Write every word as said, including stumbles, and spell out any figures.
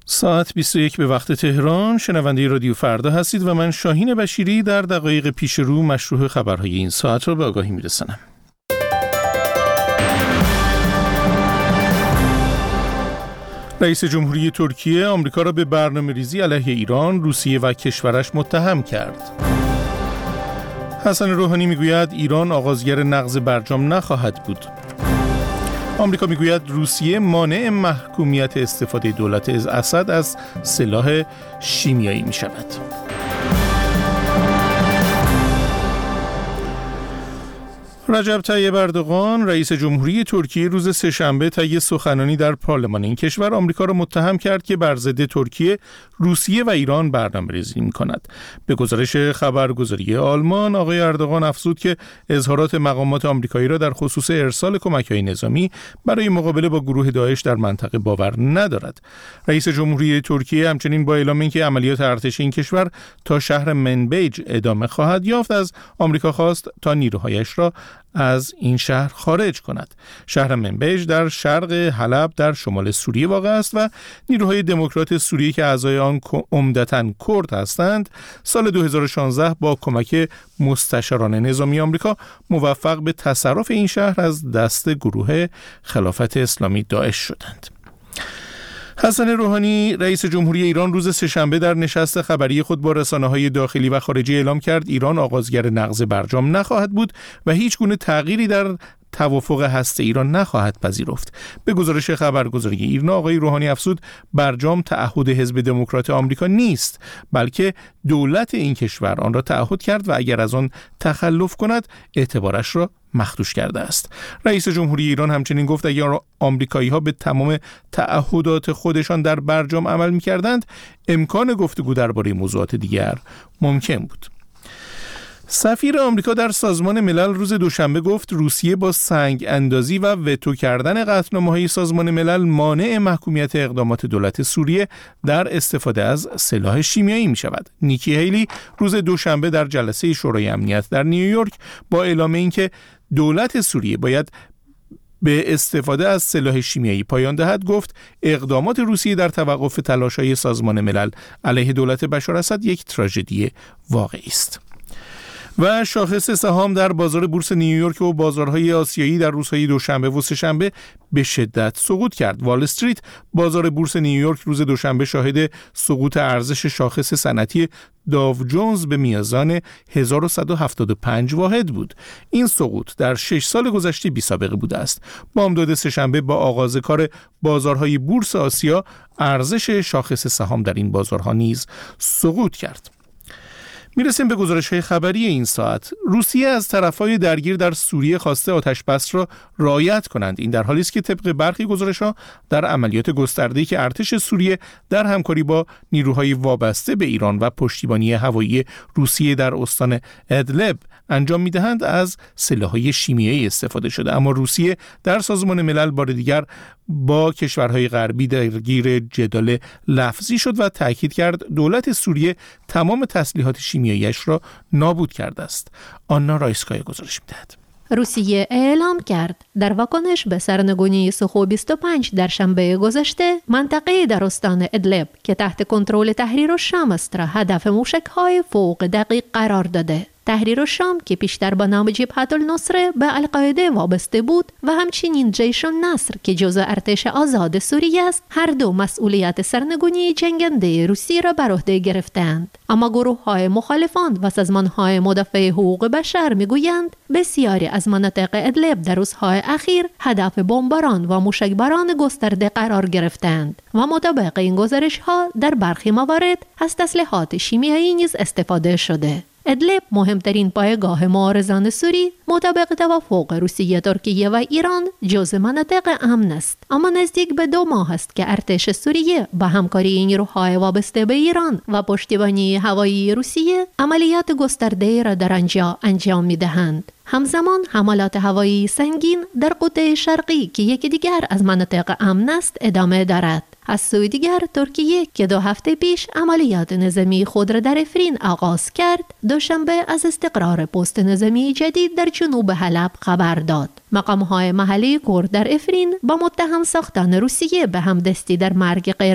ساعت بیست و یک به وقت تهران. شنونده رادیو فردا هستید و من شاهین بشیری در دقایق پیش رو مشروع خبرهای این ساعت را به آگاهی میرسانم. رئیس جمهوری ترکیه آمریکا را به برنامه‌ریزی علیه ایران، روسیه و کشورش متهم کرد. حسن روحانی میگوید ایران آغازگر نقض برجام نخواهد بود. آمریکا میگوید روسیه مانع محکومیت استفاده دولت اسد از سلاح شیمیایی می شود. رجب طیب اردوغان رئیس جمهوری ترکیه روز سه‌شنبه طی سخنرانی در پارلمان این کشور آمریکا را متهم کرد که بر ضد ترکیه، روسیه و ایران برنامه‌ریزی می‌کند. به گزارش خبرگزاری آلمان، آقای اردوغان افزود که اظهارات مقامات آمریکایی را در خصوص ارسال کمک‌های نظامی برای مقابله با گروه داعش در منطقه باور ندارد. رئیس جمهوری ترکیه همچنین با اعلام اینکه عملیات ارتشی این کشور تا شهر منبیج ادامه خواهد یافت، از آمریکا خواست تا نیروهایش را از این شهر خارج کند. شهر منبیج در شرق حلب در شمال سوریه واقع است و نیروهای دموکرات سوریه که اعضای آن عمدتاً کرد هستند، سال دو هزار و شانزده با کمک مستشاران نظامی آمریکا موفق به تصرف این شهر از دست گروه خلافت اسلامی داعش شدند. حسن روحانی رئیس جمهوری ایران روز سه‌شنبه در نشست خبری خود با رسانه‌های داخلی و خارجی اعلام کرد ایران آغازگر نقض برجام نخواهد بود و هیچ گونه تغییری در توافق هسته ایران نخواهد پذیرفت. به گزارش خبرگزاری ایرنا، آقای روحانی افزود برجام تعهد حزب دموکرات آمریکا نیست، بلکه دولت این کشور آن را تعهد کرد و اگر از آن تخلف کند اعتبارش را مخدوش کرده است. رئیس جمهوری ایران همچنین گفت اگر آمریکایی‌ها به تمام تعهدات خودشان در برجام عمل می‌کردند، امکان گفتگو درباره موضوعات دیگر ممکن بود. سفیر آمریکا در سازمان ملل روز دوشنبه گفت روسیه با سنگ اندازی و وتو کردن قطعنامه‌های سازمان ملل مانع محکومیت اقدامات دولت سوریه در استفاده از سلاح شیمیایی می شود. نیکی هیلی روز دوشنبه در جلسه شورای امنیت در نیویورک با اعلام اینکه دولت سوریه باید به استفاده از سلاح شیمیایی پایان دهد گفت اقدامات روسیه در توقف تلاش‌های سازمان ملل علیه دولت بشار اسد یک تراژدی واقعی است. و شاخص سهام در بازار بورس نیویورک و بازارهای آسیایی در روزهای دوشنبه و سه‌شنبه به شدت سقوط کرد. وال استریت بازار بورس نیویورک روز دوشنبه شاهد سقوط ارزش شاخص صنعتی داو جونز به میزان هزار و صد و هفتاد و پنج واحد بود. این سقوط در شش سال گذشته بی سابقه بوده است. بامداد سه‌شنبه با آغاز کار بازارهای بورس آسیا، ارزش شاخص سهام در این بازارها نیز سقوط کرد. میرسیم به گزارش‌های خبری این ساعت. روسیه از طرف‌های درگیر در سوریه خواسته آتش‌بس را رعایت کنند. این در حالی است که طبق برخی گزارش‌ها در عملیات گسترده‌ای که ارتش سوریه در همکاری با نیروهای وابسته به ایران و پشتیبانی هوایی روسیه در استان ادلب انجام می‌دهند از سلاح‌های شیمیایی استفاده شده، اما روسیه در سازمان ملل بار دیگر با کشورهای غربی درگیر جدال لفظی شد و تأکید کرد دولت سوریه تمام تسلیحات شیمیایی‌اش را نابود کرده است. آنا رایسکای گزارش می‌دهد. روسیه اعلام کرد در واکنش به سرنگونی سوخو بیست و پنج در شنبه گذشته منطقه در استان ادلب که تحت کنترل تحریر الشام است را هدف موشک‌های فوق دقیق قرار داده. تحریر الشام که پیشتر با نام جبهة النصره به القاعده وابسته بود و همچنین جیش النصر که جزء ارتش آزاد سوریه است، هر دو مسئولیت سرنگونی جنگنده روسیه را بر عهده گرفتند. اما گروه‌های مخالفان و سازمان‌های مدافع حقوق بشر می‌گویند بسیاری از مناطق ادلب در روزهای اخیر هدف بمباران و موشکباران گسترده قرار گرفتند و مطابق این گزارش‌ها در برخی موارد از تسلیحات شیمیایی نیز استفاده شده. ادلب مهمترین پایگاه معارضان سوری مطابق توافق روسیه، ترکیه و ایران جزء مناطق امن است، اما نزدیک به دو ماه است که ارتش سوریه با همکاری نیروهای وابسته به ایران و پشتیبانی هوایی روسیه عملیات گسترده را در آنجا انجام می‌دهند. همزمان حملات هوایی سنگین در قطب شرقی که یکی دیگر از مناطق امن است ادامه دارد. از سوی دیگر ترکیه که دو هفته پیش عملیات نظامی خود را در افرین آغاز کرد، دوشنبه از استقرار پست نظامی جدید در جنوب حلب خبر داد. مقام‌های محلی کرد در افرین با متهم ساختن روسیه به همدستی در مرگ غیر